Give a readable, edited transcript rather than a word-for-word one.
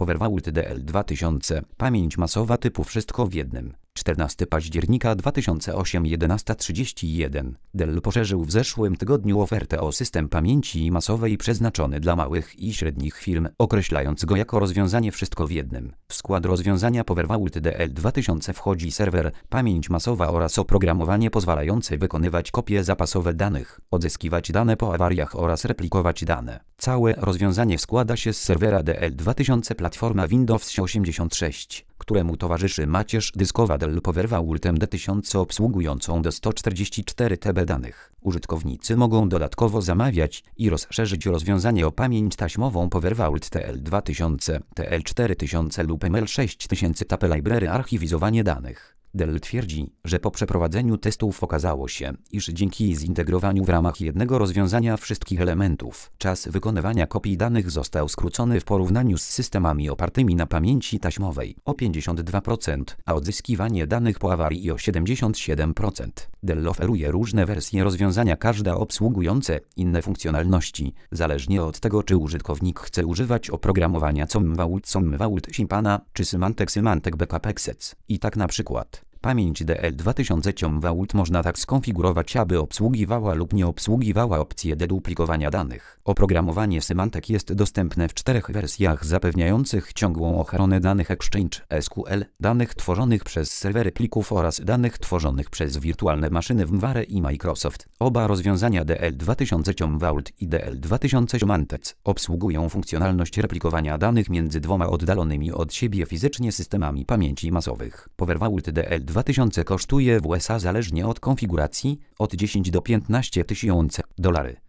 PowerVault DL2000. Pamięć masowa typu wszystko w jednym. 14 października 2008 11:31. Dell poszerzył w zeszłym tygodniu ofertę o system pamięci masowej przeznaczony dla małych i średnich firm, określając go jako rozwiązanie wszystko w jednym. W skład rozwiązania PowerVault DL2000 wchodzi serwer, pamięć masowa oraz oprogramowanie pozwalające wykonywać kopie zapasowe danych, odzyskiwać dane po awariach oraz replikować dane. Całe rozwiązanie składa się z serwera DL2000 platforma Windows 86, któremu towarzyszy macierz dyskowa Dell PowerVault MD1000 obsługującą do 144 TB danych. Użytkownicy mogą dodatkowo zamawiać i rozszerzyć rozwiązanie o pamięć taśmową PowerVault TL2000, TL4000 lub ML6000 Tape Library archiwizowanie danych. Dell twierdzi, że po przeprowadzeniu testów okazało się, iż dzięki zintegrowaniu w ramach jednego rozwiązania wszystkich elementów, czas wykonywania kopii danych został skrócony w porównaniu z systemami opartymi na pamięci taśmowej o 52%, a odzyskiwanie danych po awarii o 77%. Dell oferuje różne wersje rozwiązania, każda obsługujące inne funkcjonalności, zależnie od tego, czy użytkownik chce używać oprogramowania Commvault Symfana czy Symantec Backup Access. I tak na przykład pamięć DL2000 Commvault można tak skonfigurować, aby obsługiwała lub nie obsługiwała opcję deduplikowania danych. Oprogramowanie Symantec jest dostępne w 4 wersjach zapewniających ciągłą ochronę danych Exchange SQL, danych tworzonych przez serwery plików oraz danych tworzonych przez wirtualne maszyny VMware i Microsoft. Oba rozwiązania DL2000 Commvault i DL2000 Symantec obsługują funkcjonalność replikowania danych między dwoma oddalonymi od siebie fizycznie systemami pamięci masowych. PowerVault DL2000 kosztuje w USA zależnie od konfiguracji od 10 do 15 tysięcy $.